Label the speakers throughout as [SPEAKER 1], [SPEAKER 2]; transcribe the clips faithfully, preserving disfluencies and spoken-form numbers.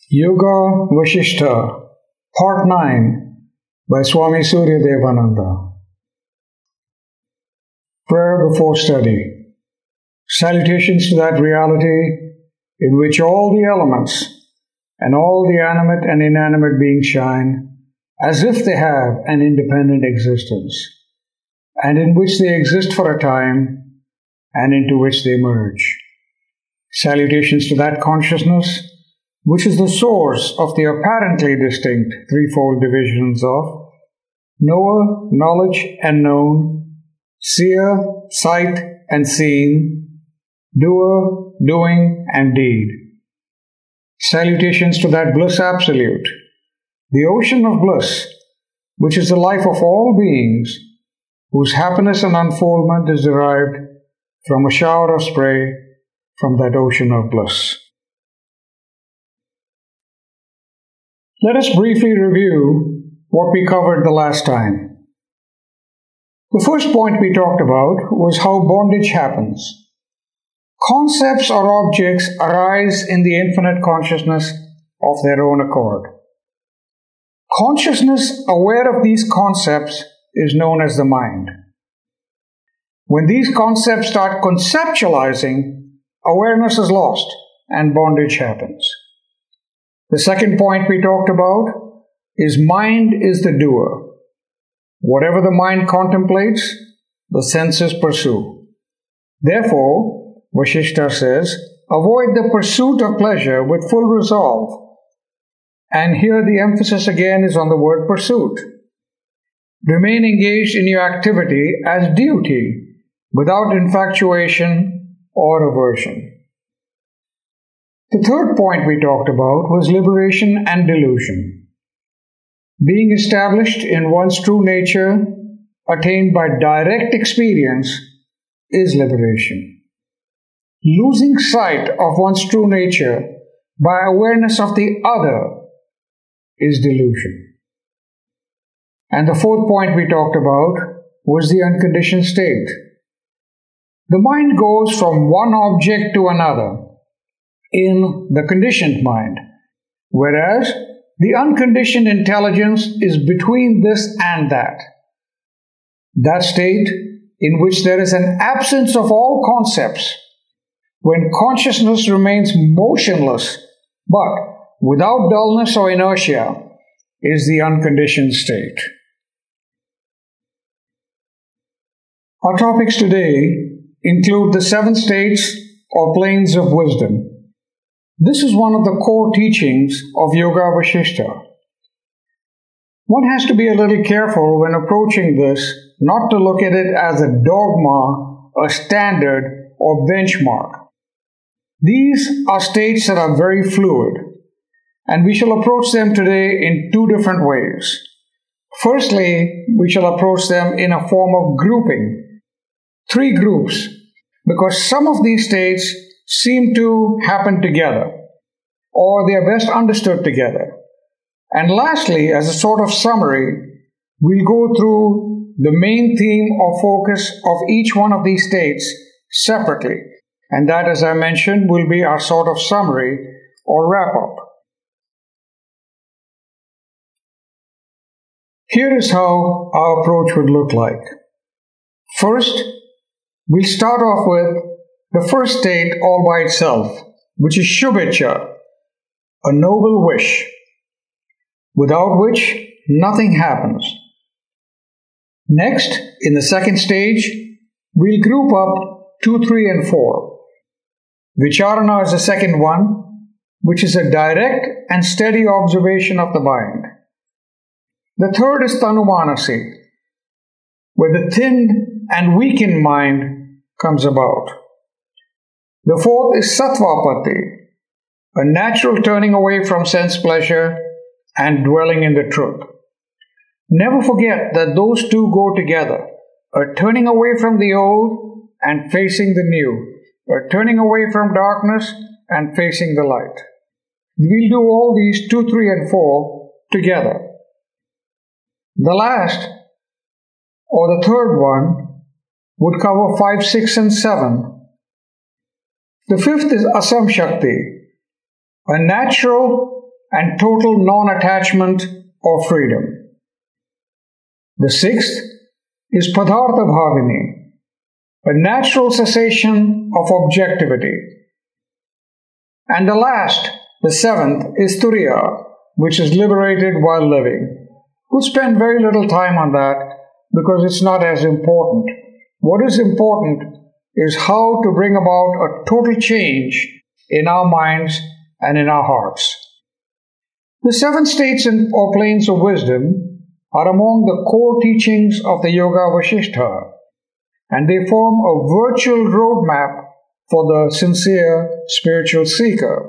[SPEAKER 1] Yoga Vashishta, Part nine by Swami Surya Devananda. Prayer before study. Salutations to that reality in which all the elements and all the animate and inanimate beings shine as if they have an independent existence, and in which they exist for a time and into which they merge. Salutations to that consciousness which is the source of the apparently distinct threefold divisions of knower, knowledge, and known, seer, sight, and seen, doer, doing, and deed. Salutations to that bliss absolute, the ocean of bliss, which is the life of all beings, whose happiness and unfoldment is derived from a shower of spray from that ocean of bliss. Let us briefly review what we covered the last time. The first point we talked about was how bondage happens. Concepts or objects arise in the infinite consciousness of their own accord. Consciousness aware of these concepts is known as the mind. When these concepts start conceptualizing, awareness is lost and bondage happens. The second point we talked about is mind is the doer. Whatever the mind contemplates, the senses pursue. Therefore, Vashishta says, avoid the pursuit of pleasure with full resolve. And here the emphasis again is on the word pursuit. Remain engaged in your activity as duty, without infatuation or aversion. The third point we talked about was liberation and delusion. Being established in one's true nature, attained by direct experience, is liberation. Losing sight of one's true nature by awareness of the other is delusion. And the fourth point we talked about was the unconditioned state. The mind goes from one object to another in the conditioned mind, whereas the unconditioned intelligence is between this and that. That state in which there is an absence of all concepts, when consciousness remains motionless but without dullness or inertia, is the unconditioned state. Our topics today include the seven states or planes of wisdom. This is one of the core teachings of Yoga Vashishta. One has to be a little careful when approaching this, not to look at it as a dogma, a standard, or benchmark. These are states that are very fluid, and we shall approach them today in two different ways. Firstly, we shall approach them in a form of grouping, three groups, because some of these states seem to happen together, or they are best understood together. And lastly, as a sort of summary, we'll go through the main theme or focus of each one of these states separately. And that, as I mentioned, will be our sort of summary or wrap-up. Here is how our approach would look like. First, we'll start off with the first state all by itself, which is Shubhecha, a noble wish, without which nothing happens. Next, in the second stage, we'll group up two, three, and four. Vicharana is the second one, which is a direct and steady observation of the mind. The third is Tanumanasi, where the thinned and weakened mind comes about. The fourth is Sattvapatti, a natural turning away from sense pleasure and dwelling in the truth. Never forget that those two go together, a turning away from the old and facing the new, a turning away from darkness and facing the light. We'll do all these two, three, and four together. The last, or the third one, would cover five, six, and seven. The fifth is Asam Shakti, a natural and total non-attachment or freedom. The sixth is Padartha Bhavini, a natural cessation of objectivity. And the last, the seventh, is Turiya, which is liberated while living. We'll spend very little time on that because it's not as important. What is important is how to bring about a total change in our minds and in our hearts. The seven states or planes of wisdom are among the core teachings of the Yoga Vasishtha, and they form a virtual roadmap for the sincere spiritual seeker.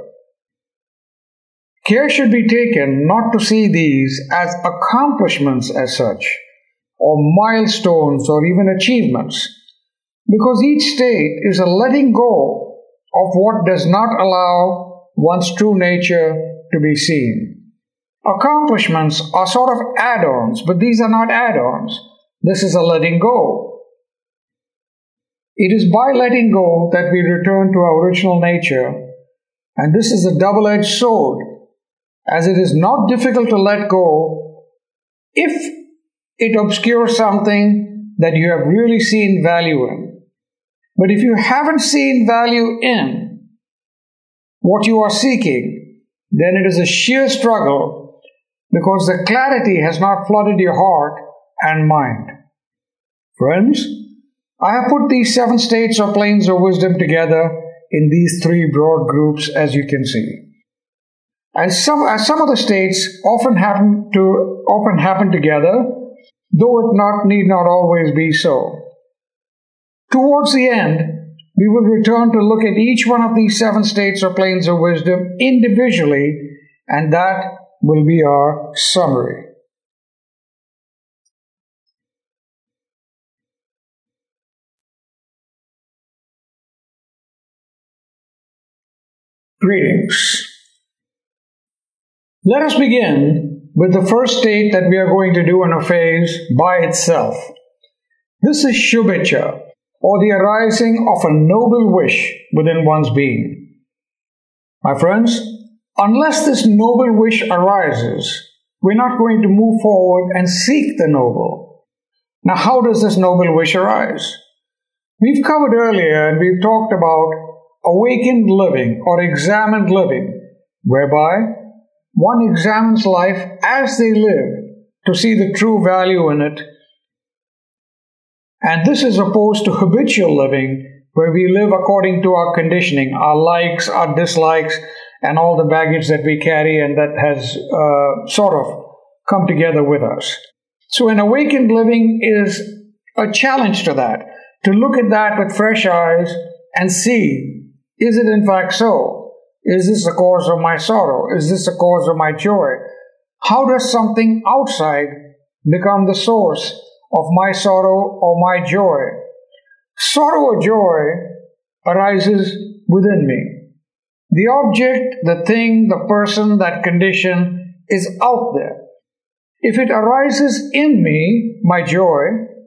[SPEAKER 1] Care should be taken not to see these as accomplishments as such, or milestones or even achievements, because each state is a letting go of what does not allow one's true nature to be seen. Accomplishments are sort of add-ons, but these are not add-ons. This is a letting go. It is by letting go that we return to our original nature, and this is a double-edged sword, as it is not difficult to let go if it obscures something that you have really seen value in. But if you haven't seen value in what you are seeking, then it is a sheer struggle because the clarity has not flooded your heart and mind. Friends, I have put these seven states or planes of wisdom together in these three broad groups, as you can see. As some, as some of the states often happen to often happen together, though it not need not always be so. Towards the end, we will return to look at each one of these seven states or planes of wisdom individually, and that will be our summary. Greetings. Let us begin with the first state that we are going to do in a phase by itself. This is Shubhecha, or the arising of a noble wish within one's being. My friends, unless this noble wish arises, we're not going to move forward and seek the noble. Now, how does this noble wish arise? We've covered earlier and we've talked about awakened living or examined living, whereby one examines life as they live to see the true value in it. And this is opposed to habitual living, where we live according to our conditioning, our likes, our dislikes, and all the baggage that we carry and that has uh, sort of come together with us. So an awakened living is a challenge to that, to look at that with fresh eyes and see, is it in fact so? Is this the cause of my sorrow? Is this the cause of my joy? How does something outside become the source of my sorrow or my joy? Sorrow or joy arises within me. The object, the thing, the person, that condition is out there. If it arises in me, my joy,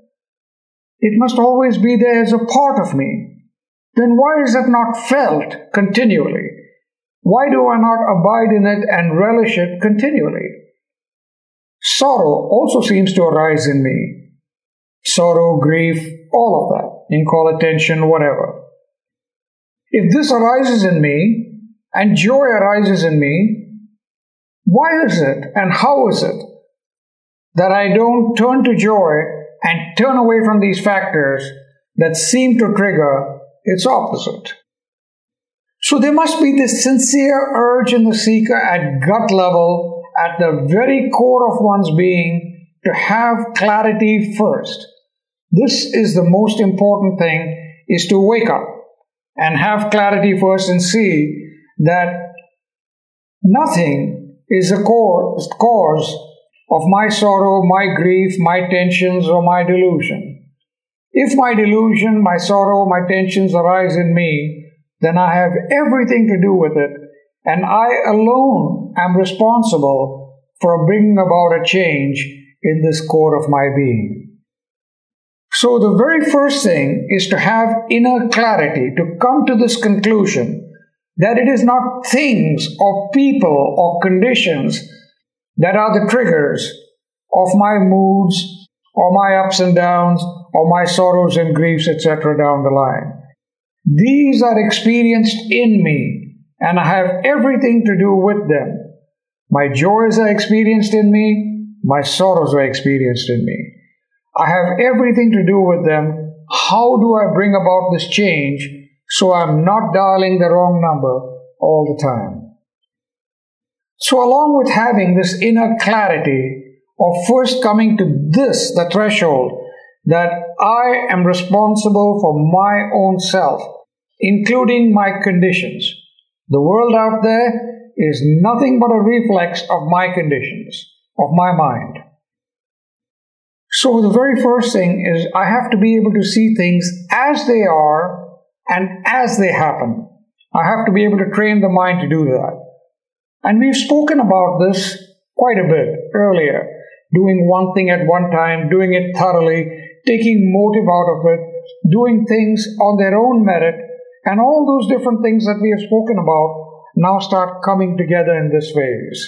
[SPEAKER 1] it must always be there as a part of me. Then why is it not felt continually? Why do I not abide in it and relish it continually? Sorrow also seems to arise in me. Sorrow, grief, all of that. You can call it tension, whatever. If this arises in me and joy arises in me, why is it and how is it that I don't turn to joy and turn away from these factors that seem to trigger its opposite? So there must be this sincere urge in the seeker at gut level, at the very core of one's being, to have clarity first. This is the most important thing, is to wake up and have clarity first and see that nothing is the cause of my sorrow, my grief, my tensions, or my delusion. If my delusion, my sorrow, my tensions arise in me, then I have everything to do with it, and I alone am responsible for bringing about a change in this core of my being. So the very first thing is to have inner clarity, to come to this conclusion that it is not things or people or conditions that are the triggers of my moods or my ups and downs or my sorrows and griefs, et cetera down the line. These are experienced in me, and I have everything to do with them. My joys are experienced in me, my sorrows are experienced in me. I have everything to do with them. How do I bring about this change so I'm not dialing the wrong number all the time? So along with having this inner clarity of first coming to this, the threshold, that I am responsible for my own self, including my conditions. The world out there is nothing but a reflex of my conditions, of my mind. So the very first thing is I have to be able to see things as they are and as they happen. I have to be able to train the mind to do that. And we've spoken about this quite a bit earlier. Doing one thing at one time, doing it thoroughly, taking motive out of it, doing things on their own merit, and all those different things that we have spoken about now start coming together in this phase.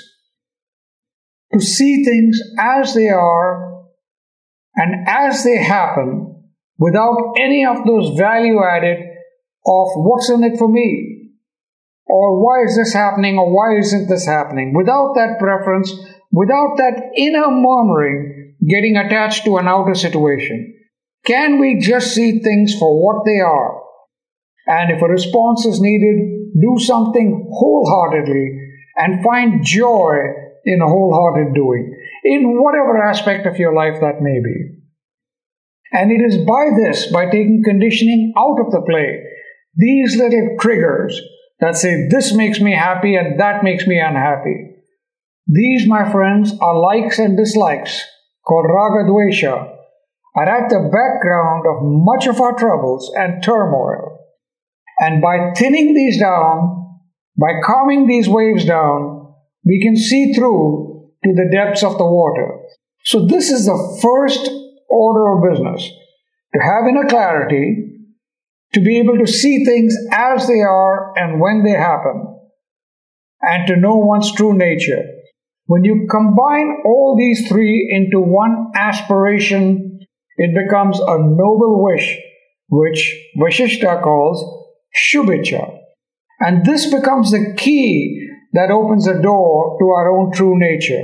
[SPEAKER 1] To see things as they are and as they happen without any of those value added of what's in it for me, or why is this happening, or why isn't this happening, without that preference, without that inner murmuring getting attached to an outer situation. Can we just see things for what they are? And if a response is needed, do something wholeheartedly and find joy in a wholehearted doing, in whatever aspect of your life that may be. And it is by this, by taking conditioning out of the play, these little triggers that say this makes me happy and that makes me unhappy. These, my friends, are likes and dislikes, called raga dvesha, are at the background of much of our troubles and turmoil. And by thinning these down, by calming these waves down, we can see through to the depths of the water. So this is the first order of business, to have inner clarity, to be able to see things as they are and when they happen, and to know one's true nature. When you combine all these three into one aspiration, it becomes a noble wish, which Vasishtha calls Shubhecha. And this becomes the key that opens the door to our own true nature.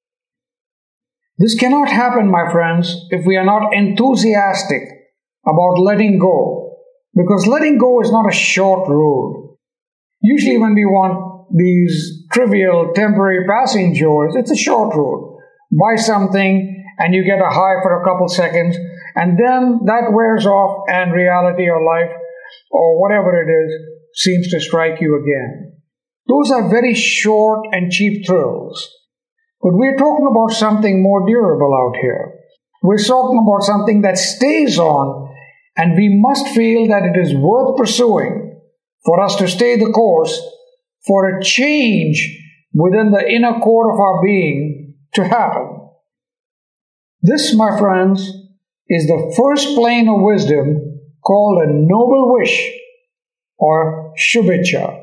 [SPEAKER 1] This cannot happen, my friends, if we are not enthusiastic about letting go, because letting go is not a short road. Usually when we want these trivial, temporary passing joys, it's a short road. Buy something and you get a high for a couple seconds, and then that wears off and reality or life or whatever it is seems to strike you again. Those are very short and cheap thrills. But we're talking about something more durable out here. We're talking about something that stays on, and we must feel that it is worth pursuing for us to stay the course, for a change within the inner core of our being to happen. This, my friends, is the first plane of wisdom called a noble wish or Shubhecha.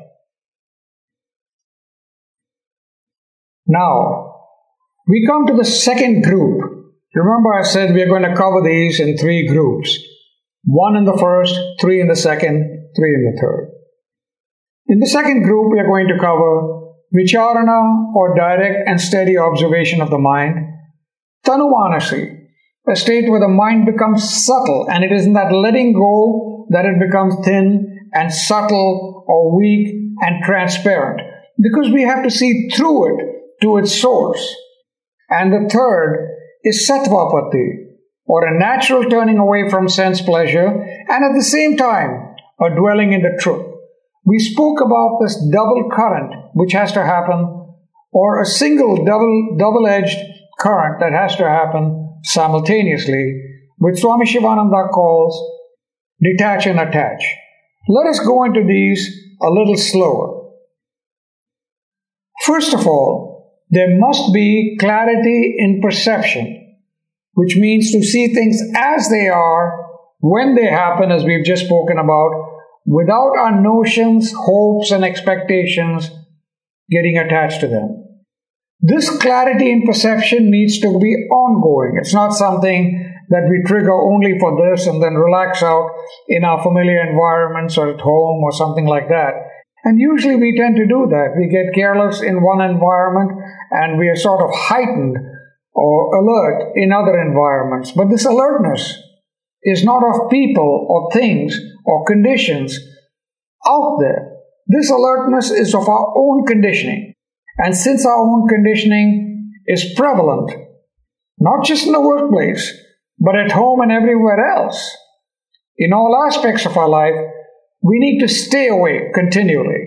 [SPEAKER 1] Now, we come to the second group. Remember I said we are going to cover these in three groups. One in the first, three in the second, three in the third. In the second group, we are going to cover Vicharana, or direct and steady observation of the mind, Tanumanasi, a state where the mind becomes subtle, and it is in that letting go that it becomes thin and subtle or weak and transparent, because we have to see through it to its source. And the third is Sattvapatti, or a natural turning away from sense pleasure, and at the same time, a dwelling in the truth. We spoke about this double current which has to happen, or a single double, double-edged current that has to happen simultaneously, which Swami Shivananda calls detach and attach. Let us go into these a little slower. First of all, there must be clarity in perception, which means to see things as they are, when they happen, as we've just spoken about, without our notions, hopes, and expectations getting attached to them. This clarity in perception needs to be ongoing. It's not something that we trigger only for this and then relax out in our familiar environments or at home or something like that. And usually we tend to do that. We get careless in one environment and we are sort of heightened or alert in other environments. But this alertness is not of people or things or conditions out there. This alertness is of our own conditioning. And since our own conditioning is prevalent, not just in the workplace, but at home and everywhere else, in all aspects of our life, we need to stay awake continually.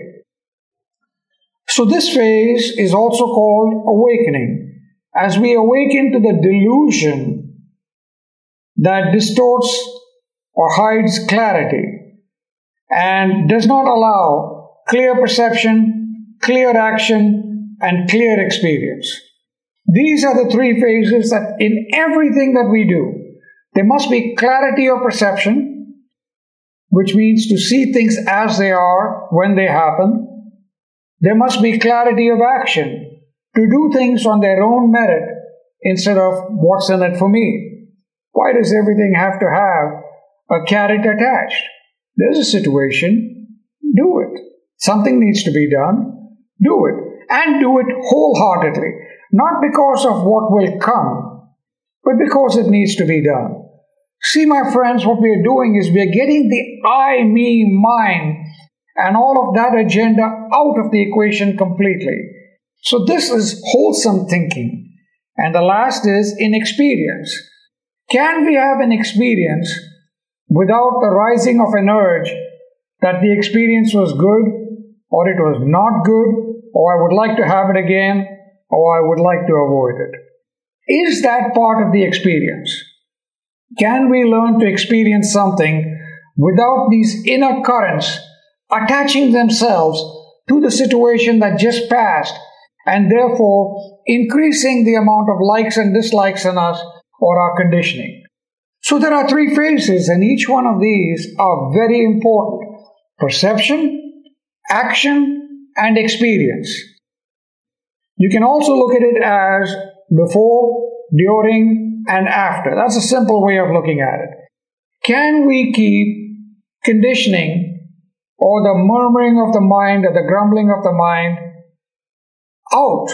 [SPEAKER 1] So this phase is also called awakening, as we awaken to the delusion that distorts or hides clarity and does not allow clear perception, clear action, and clear experience. These are the three phases that in everything that we do, there must be clarity of perception, which means to see things as they are when they happen. There must be clarity of action, to do things on their own merit instead of what's in it for me. Why does everything have to have a carrot attached? There's a situation, do it. Something needs to be done, do it. And do it wholeheartedly, not because of what will come, but because it needs to be done. See, my friends, what we are doing is we are getting the I, me, mine, and all of that agenda out of the equation completely. So this is wholesome thinking. And the last is inexperience. Can we have an experience without the rising of an urge that the experience was good, or it was not good, or I would like to have it again, or I would like to avoid it? Is that part of the experience? Can we learn to experience something without these inner currents attaching themselves to the situation that just passed and therefore increasing the amount of likes and dislikes in us or our conditioning? So there are three phases, and each one of these are very important: perception, action, and experience. You can also look at it as before, during, and after. That's a simple way of looking at it. Can we keep conditioning or the murmuring of the mind or the grumbling of the mind out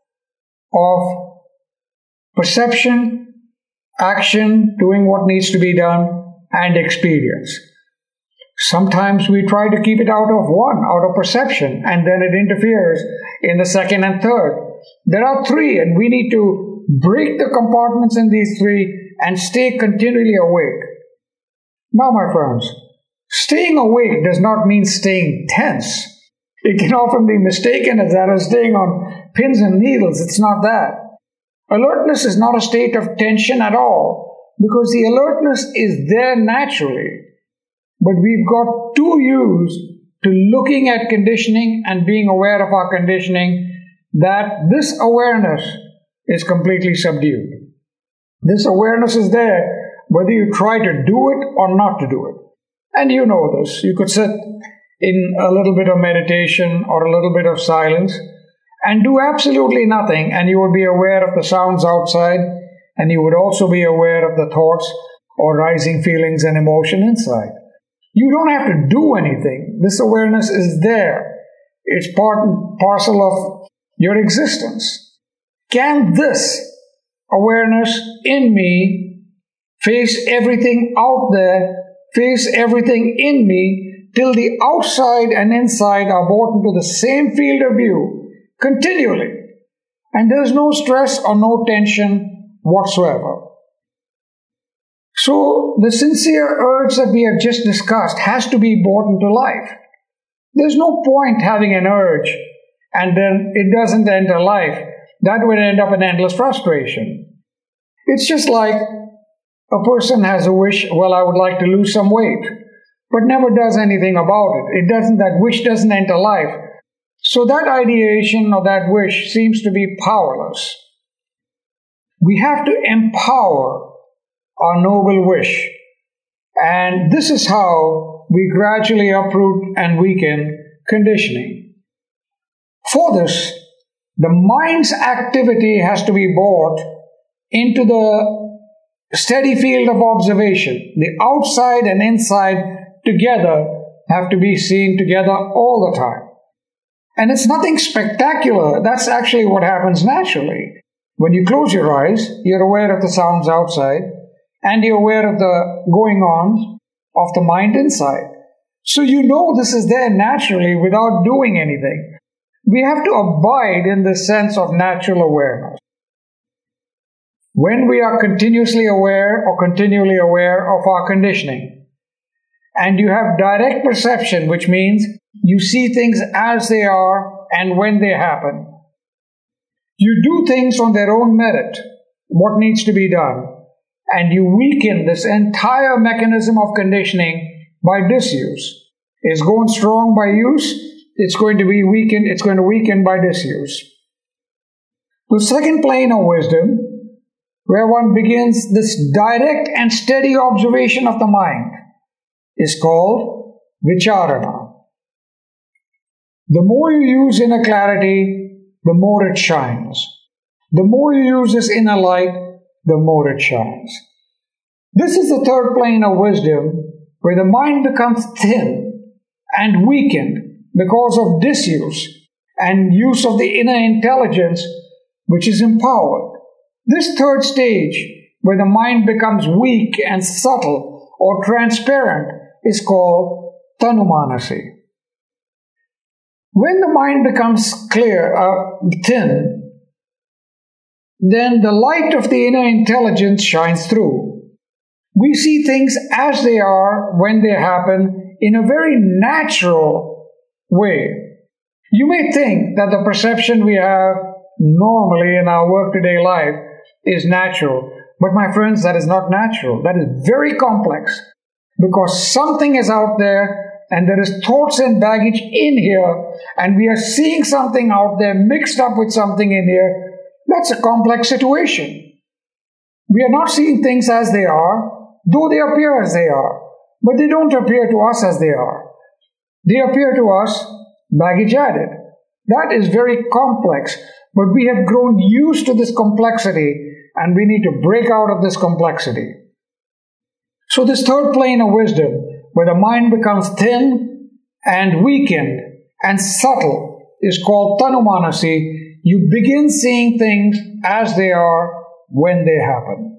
[SPEAKER 1] of perception, action, doing what needs to be done, and experience? Sometimes we try to keep it out of one, out of perception, and then it interferes in the second and third. There are three, and we need to break the compartments in these three and stay continually awake. Now, my friends, staying awake does not mean staying tense. It can often be mistaken as that of staying on pins and needles. It's not that. Alertness is not a state of tension at all, because the alertness is there naturally. But we've got too used to looking at conditioning and being aware of our conditioning that this awareness is completely subdued. This awareness is there whether you try to do it or not to do it. And you know this. You could sit in a little bit of meditation or a little bit of silence and do absolutely nothing, and you would be aware of the sounds outside, and you would also be aware of the thoughts or rising feelings and emotion inside. You don't have to do anything. This awareness is there. It's part and parcel of your existence. Can this awareness in me face everything out there, face everything in me, till the outside and inside are brought into the same field of view continually, and there's no stress or no tension whatsoever? So the sincere urge that we have just discussed has to be brought into life. There's no point having an urge and then it doesn't enter life. That would end up in endless frustration. It's just like a person has a wish, well, I would like to lose some weight, but never does anything about it. It doesn't, that wish doesn't enter life. So that ideation or that wish seems to be powerless. We have to empower our noble wish. And this is how we gradually uproot and weaken conditioning. For this, the mind's activity has to be brought into the steady field of observation. The outside and inside together have to be seen together all the time. And it's nothing spectacular. That's actually what happens naturally. When you close your eyes, you're aware of the sounds outside, and you're aware of the going-on of the mind inside. So you know this is there naturally without doing anything. We have to abide in the sense of natural awareness. When we are continuously aware or continually aware of our conditioning, and you have direct perception, which means you see things as they are and when they happen. You do things on their own merit, what needs to be done, and you weaken this entire mechanism of conditioning by disuse. It's going strong by use, it's going to be weakened, it's going to weaken by disuse. The second plane of wisdom, where one begins this direct and steady observation of the mind, is called vicharana. The more you use inner clarity, the more it shines. The more you use this inner light, the more it shines. This is the third plane of wisdom, where the mind becomes thin and weakened because of disuse and use of the inner intelligence, which is empowered. This third stage, where the mind becomes weak and subtle or transparent, is called tanumanasi. When the mind becomes clear, uh, thin, then the light of the inner intelligence shines through. We see things as they are when they happen in a very natural way. You may think that the perception we have normally in our workaday life is natural, but my friends, that is not natural. That is very complex, because something is out there and there is thoughts and baggage in here, and we are seeing something out there mixed up with something in here. That's a complex situation. We are not seeing things as they are, though they appear as they are, but they don't appear to us as they are. They appear to us baggage added. That is very complex, but we have grown used to this complexity, and we need to break out of this complexity. So this third plane of wisdom, where the mind becomes thin and weakened and subtle, is called tanumanasi. You begin seeing things as they are when they happen.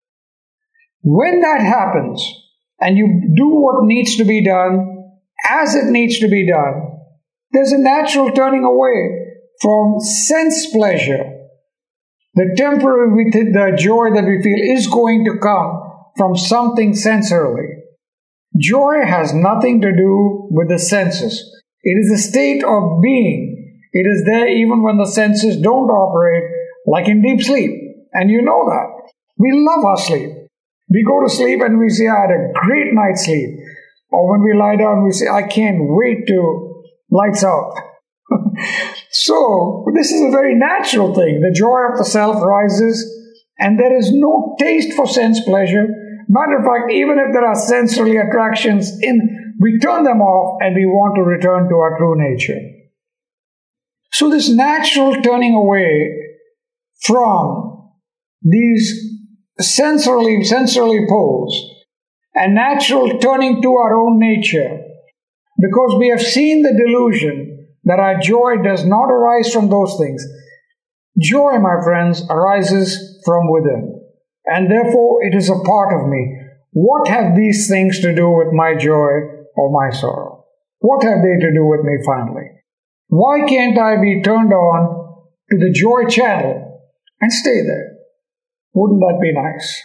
[SPEAKER 1] When that happens, and you do what needs to be done as it needs to be done, there's a natural turning away from sense pleasure. The temporary, the joy that we feel is going to come from something sensorily. Joy has nothing to do with the senses. It is a state of being. It is there even when the senses don't operate, like in deep sleep. And you know that. We love our sleep. We go to sleep and we say, I had a great night's sleep. Or when we lie down, we say, I can't wait to lights out. So, this is a very natural thing. The joy of the self rises, and there is no taste for sense pleasure. Matter of fact, even if there are sensory attractions in, we turn them off and we want to return to our true nature. So this natural turning away from these sensorily, sensorily poles and natural turning to our own nature, because we have seen the delusion that our joy does not arise from those things. Joy, my friends, arises from within. And therefore, it is a part of me. What have these things to do with my joy or my sorrow? What have they to do with me finally? Why can't I be turned on to the joy channel and stay there? Wouldn't that be nice?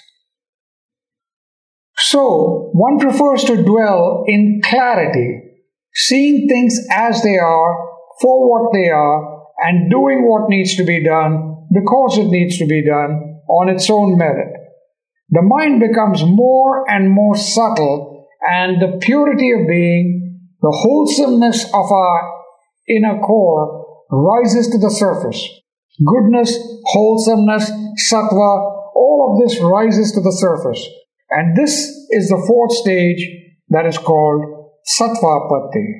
[SPEAKER 1] So, one prefers to dwell in clarity, seeing things as they are, for what they are, and doing what needs to be done because it needs to be done on its own merit. The mind becomes more and more subtle, and the purity of being, the wholesomeness of our inner core rises to the surface. Goodness, wholesomeness, sattva, all of this rises to the surface. And this is the fourth stage that is called Sattvapatti.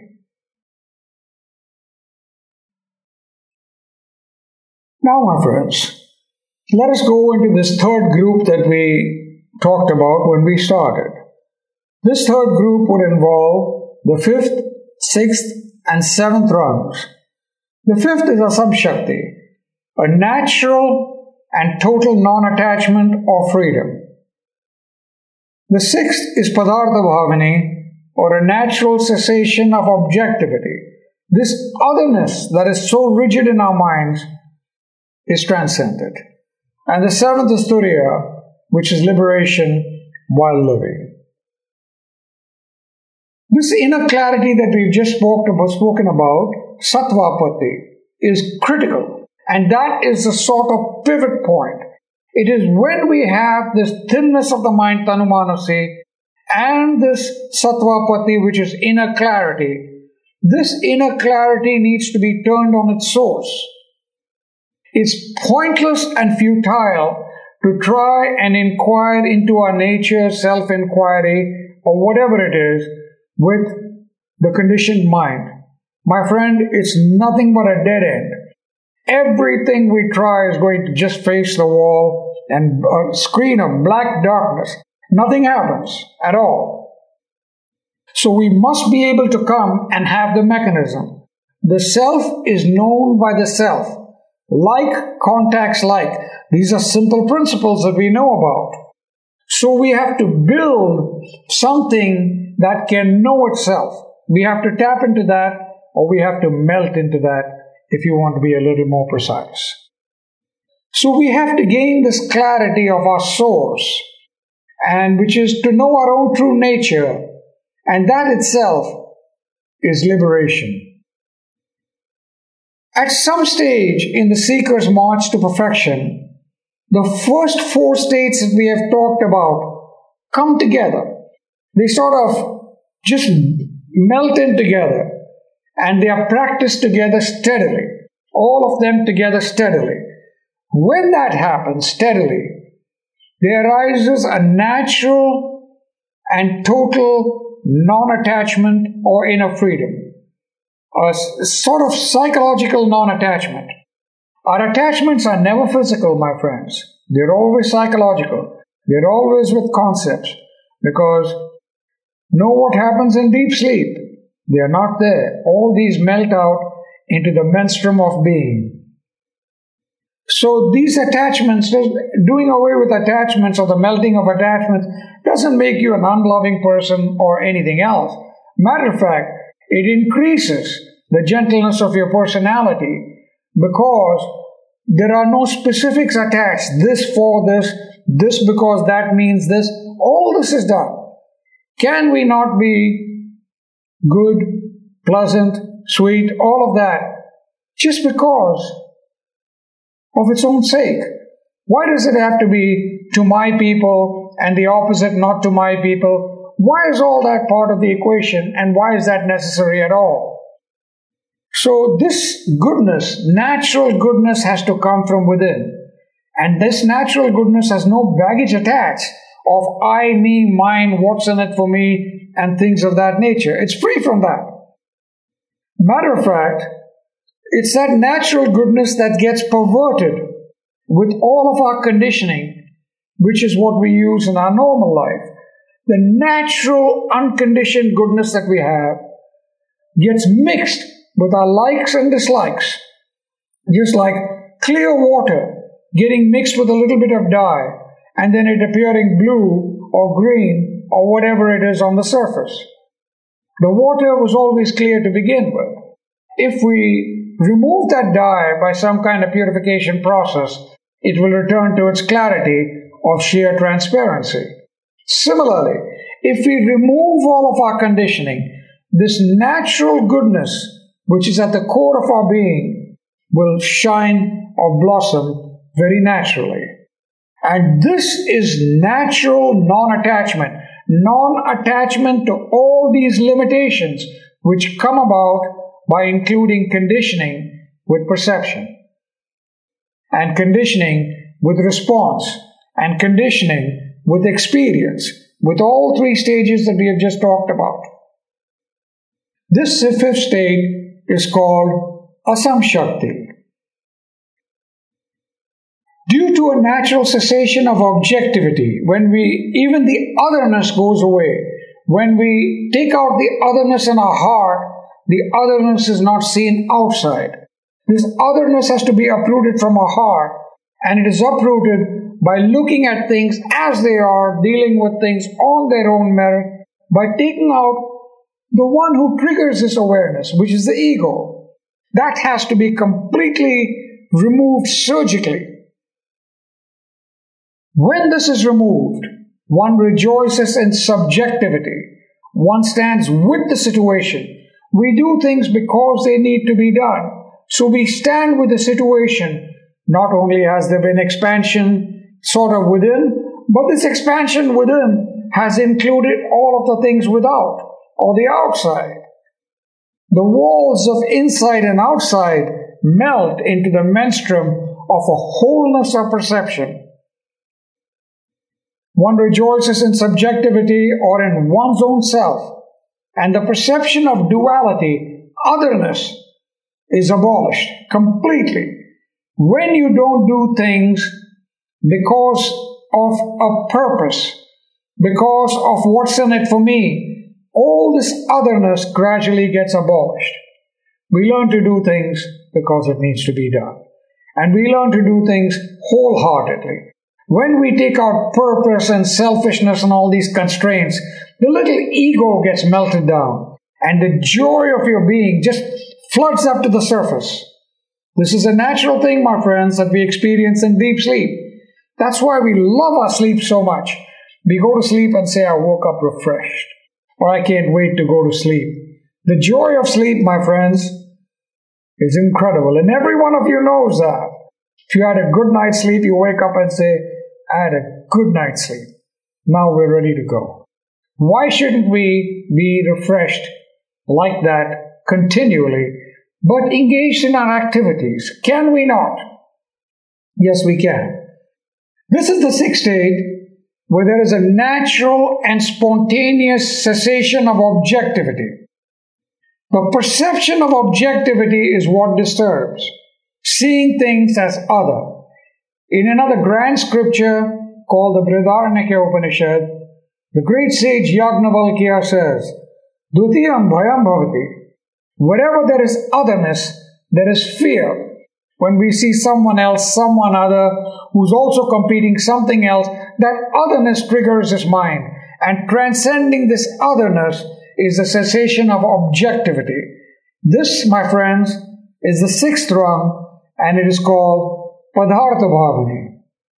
[SPEAKER 1] Now, my friends, let us go into this third group that we talked about when we started. This third group would involve the fifth, sixth, and seventh rungs. The fifth is Asam Shakti, a natural and total non-attachment or freedom. The sixth is Padartha Bhavani, or a natural cessation of objectivity. This otherness that is so rigid in our minds is transcended. And the seventh is Turiya, which is liberation while living. This inner clarity that we've just spoke about, spoken about, Sattvapatti, is critical. And that is the sort of pivot point. It is when we have this thinness of the mind, Tanumanasi, and this Sattvapatti, which is inner clarity. This inner clarity needs to be turned on its source. It's pointless and futile to try and inquire into our nature, self-inquiry, or whatever it is, with the conditioned mind. My friend, it's nothing but a dead end. Everything we try is going to just face the wall and a screen of black darkness. Nothing happens at all. So we must be able to come and have the mechanism. The self is known by the self. Like contacts like. These are simple principles that we know about. So we have to build something that can know itself. We have to tap into that, or we have to melt into that, if you want to be a little more precise. So we have to gain this clarity of our source, and which is to know our own true nature, and that itself is liberation. At some stage in the seeker's march to perfection, the first four states that we have talked about come together. They sort of just melt in together, and they are practiced together steadily, all of them together steadily. When that happens steadily, there arises a natural and total non-attachment or inner freedom. A sort of psychological non-attachment. Our attachments are never physical, my friends. They're always psychological. They're always with concepts. Because know what happens in deep sleep. They are not there. All these melt out into the menstruum of being. So these attachments, doing away with attachments or the melting of attachments doesn't make you an unloving person or anything else. Matter of fact, it increases the gentleness of your personality because there are no specifics attached. This for this, this because that means this. All this is done. Can we not be good, pleasant, sweet, all of that, just because of its own sake? Why does it have to be to my people and the opposite not to my people? Why is all that part of the equation, and why is that necessary at all? So this goodness, natural goodness, has to come from within. And this natural goodness has no baggage attached of I, me, mine, what's in it for me, and things of that nature. It's free from that. Matter of fact, it's that natural goodness that gets perverted with all of our conditioning, which is what we use in our normal life. The natural, unconditioned goodness that we have gets mixed with our likes and dislikes. Just like clear water getting mixed with a little bit of dye and then it appearing blue or green or whatever it is on the surface. The water was always clear to begin with. If we remove that dye by some kind of purification process, it will return to its clarity of sheer transparency. Similarly, if we remove all of our conditioning, this natural goodness, which is at the core of our being, will shine or blossom very naturally. And this is natural non-attachment. Non-attachment to all these limitations which come about by including conditioning with perception, and conditioning with response, and conditioning with experience, with all three stages that we have just talked about. This fifth state is called Asamshakti. Due to a natural cessation of objectivity, when we, even the otherness goes away, when we take out the otherness in our heart, the otherness is not seen outside. This otherness has to be uprooted from our heart, and it is uprooted by looking at things as they are, dealing with things on their own merit, by taking out the one who triggers this awareness, which is the ego. That has to be completely removed surgically. When this is removed, one rejoices in subjectivity. One stands with the situation. We do things because they need to be done. So we stand with the situation. Not only has there been expansion sort of within, but this expansion within has included all of the things without or the outside. The walls of inside and outside melt into the menstruum of a wholeness of perception. One rejoices in subjectivity or in one's own self, and the perception of duality, otherness, is abolished completely. When you don't do things because of a purpose, because of what's in it for me, all this otherness gradually gets abolished. We learn to do things because it needs to be done. And we learn to do things wholeheartedly. When we take out purpose and selfishness and all these constraints, the little ego gets melted down, and the joy of your being just floods up to the surface. This is a natural thing, my friends, that we experience in deep sleep. That's why we love our sleep so much. We go to sleep and say, I woke up refreshed, or I can't wait to go to sleep. The joy of sleep, my friends, is incredible, and every one of you knows that. If you had a good night's sleep, you wake up and say, I had a good night's sleep. Now we're ready to go. Why shouldn't we be refreshed like that continually, but engaged in our activities? Can we not? Yes, we can. This is the sixth state where there is a natural and spontaneous cessation of objectivity. The perception of objectivity is what disturbs, seeing things as other. In another grand scripture called the Brihadaranyaka Upanishad, the great sage Yajnavalkya says, Dutiyam bhayam bhavati. Wherever there is otherness, there is fear. When we see someone else, someone other, who's also competing something else, that otherness triggers his mind. And transcending this otherness is the cessation of objectivity. This, my friends, is the sixth rung, and it is called Padartha Bhavani.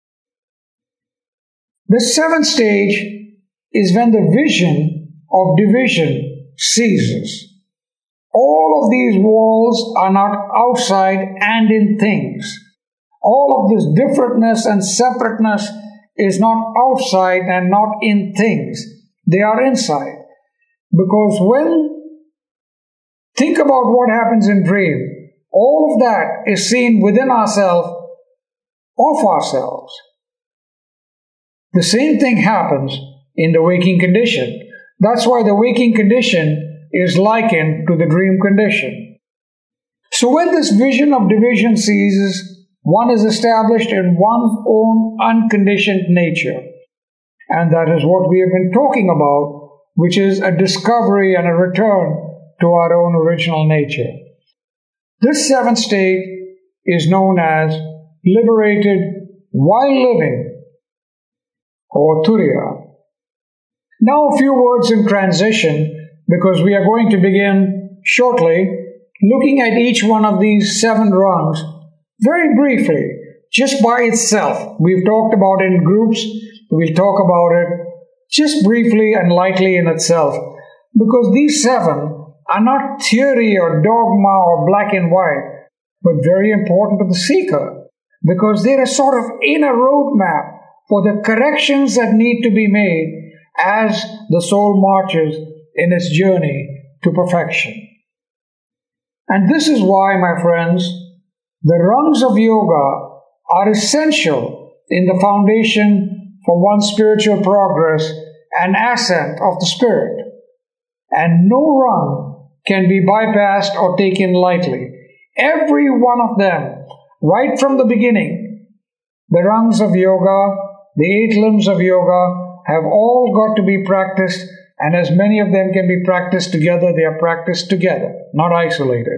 [SPEAKER 1] The seventh stage is when the vision of division ceases. All of these walls are not outside and in things. All of this differentness and separateness is not outside and not in things. They are inside. Because when, think about what happens in dream, all of that is seen within ourselves, of ourselves. The same thing happens in the waking condition. That's why the waking condition is likened to the dream condition. So when this vision of division ceases, one is established in one's own unconditioned nature. And that is what we have been talking about, which is a discovery and a return to our own original nature. This seventh state is known as liberated while living, or Turiya. Now a few words in transition, because we are going to begin shortly looking at each one of these seven rungs very briefly, just by itself. We've talked about it in groups, we'll talk about it just briefly and lightly in itself, because these seven are not theory or dogma or black and white, but very important to the seeker, because they're a sort of inner roadmap for the corrections that need to be made as the soul marches in its journey to perfection. And this is why, my friends, the rungs of yoga are essential in the foundation for one's spiritual progress and ascent of the spirit. And no rung can be bypassed or taken lightly. Every one of them, right from the beginning, the rungs of yoga, the eight limbs of yoga, have all got to be practiced, and as many of them can be practiced together, they are practiced together, not isolated.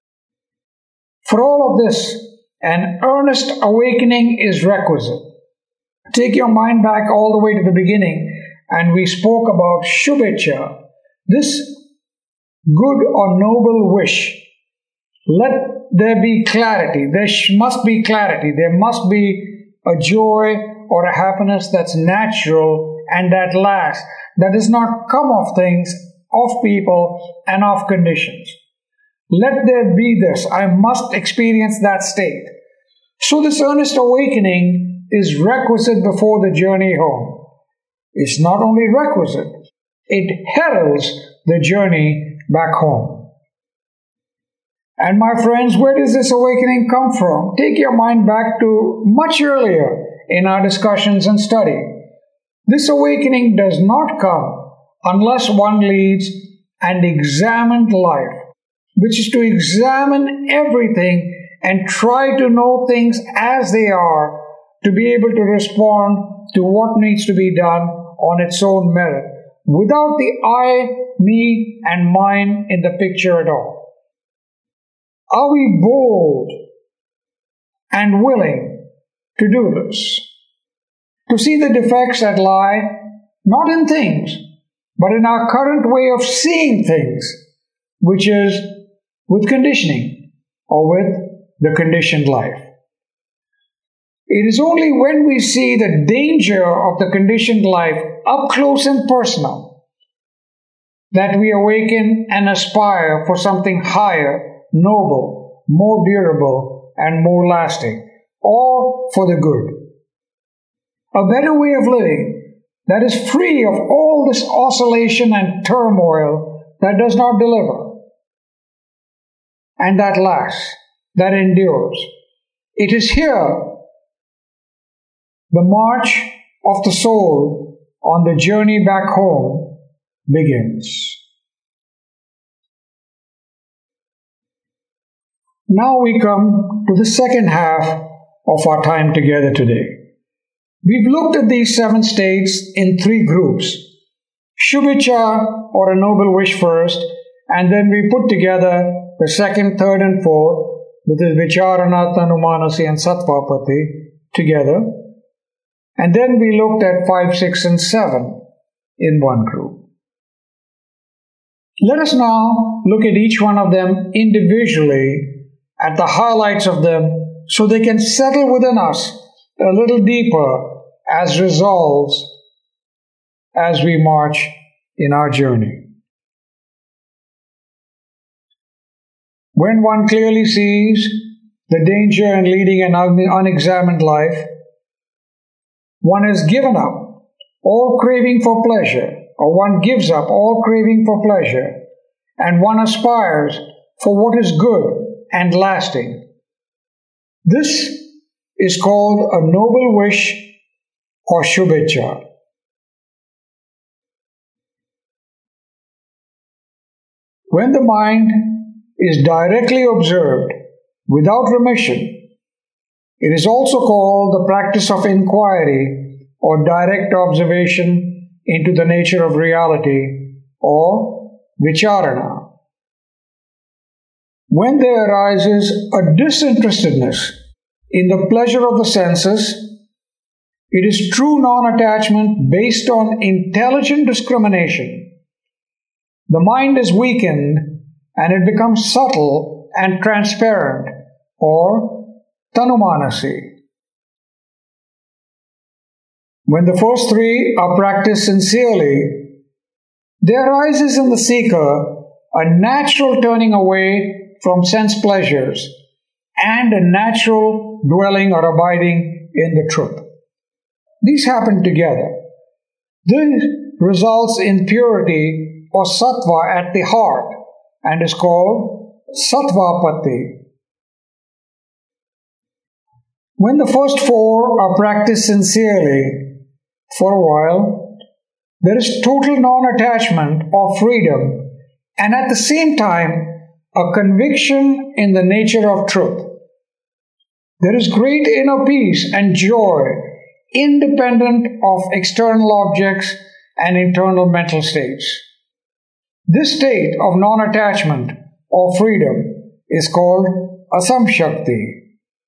[SPEAKER 1] For all of this, an earnest awakening is requisite. Take your mind back all the way to the beginning, and we spoke about Shubhecha, this good or noble wish. Let there be clarity. There must be clarity. There must be a joy or a happiness that's natural and that lasts, that does not come of things, of people, and of conditions. Let there be this. I must experience that state. So this earnest awakening is requisite before the journey home. It's not only requisite, it heralds the journey back home. And my friends, where does this awakening come from? Take your mind back to much earlier in our discussions and study. This awakening does not come unless one leads an examined life, which is to examine everything and try to know things as they are, to be able to respond to what needs to be done on its own merit, without the I, me, and mine in the picture at all. Are we bold and willing to do this? To see the defects that lie not in things, but in our current way of seeing things, which is with conditioning or with the conditioned life. It is only when we see the danger of the conditioned life up close and personal that we awaken and aspire for something higher, noble, more durable, and more lasting, or for the good. A better way of living that is free of all this oscillation and turmoil that does not deliver, and that lasts, that endures. It is here the march of the soul on the journey back home begins. Now we come to the second half of our time together today. We've looked at these seven states in three groups. Shubhecha, or a noble wish first, and then we put together the second, third, and fourth, with the Vicharana, Tanumanasi, and Sattvapatti together. And then we looked at five, six, and seven in one group. Let us now look at each one of them individually, at the highlights of them, so they can settle within us a little deeper as resolves as we march in our journey. When one clearly sees the danger in leading an unexamined life, one has given up all craving for pleasure, or one gives up all craving for pleasure, and one aspires for what is good and lasting. This is called a noble wish or Shubhecha. When the mind is directly observed without remission, it is also called the practice of inquiry or direct observation into the nature of reality, or vicharana. When there arises a disinterestedness in the pleasure of the senses, it is true non-attachment based on intelligent discrimination. The mind is weakened and it becomes subtle and transparent, or tanumanasi. When the first three are practiced sincerely, there arises in the seeker a natural turning away from sense pleasures and a natural dwelling or abiding in the truth. These happen together. This results in purity or sattva at the heart and is called sattvapatti. When the first four are practiced sincerely, for a while, there is total non-attachment or freedom and at the same time, a conviction in the nature of truth. There is great inner peace and joy independent of external objects and internal mental states. This state of non-attachment or freedom is called asamshakti.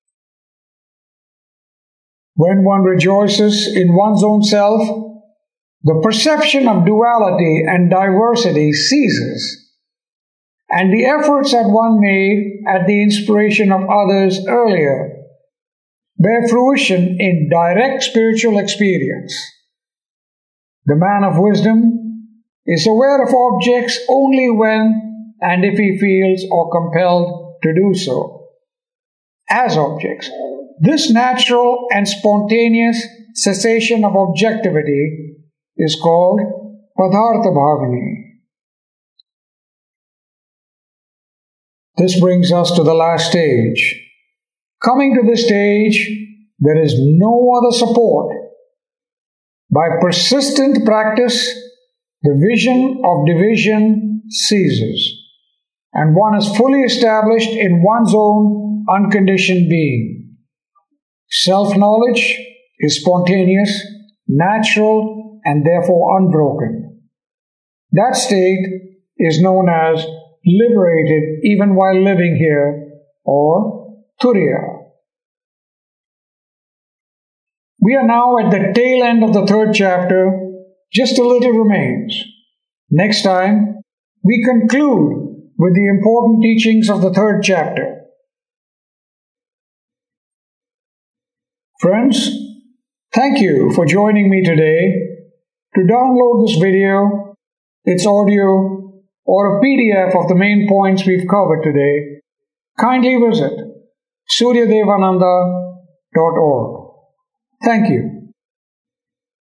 [SPEAKER 1] When one rejoices in one's own self, the perception of duality and diversity ceases, and the efforts that one made at the inspiration of others earlier bear fruition in direct spiritual experience. The man of wisdom is aware of objects only when and if he feels or compelled to do so, as objects. This natural and spontaneous cessation of objectivity is called Padartha Bhavani. This brings us to the last stage. Coming to this stage, there is no other support. By persistent practice, the vision of division ceases, and one is fully established in one's own unconditioned being. Self-knowledge is spontaneous, natural, and therefore unbroken. That state is known as liberated even while living here, or Turiya. We are now at the tail end of the third chapter. Just a little remains. Next time, we conclude with the important teachings of the third chapter. Friends, thank you for joining me today. To download this video, its audio, or a P D F of the main points we've covered today, kindly visit suryadevananda dot org. Thank you.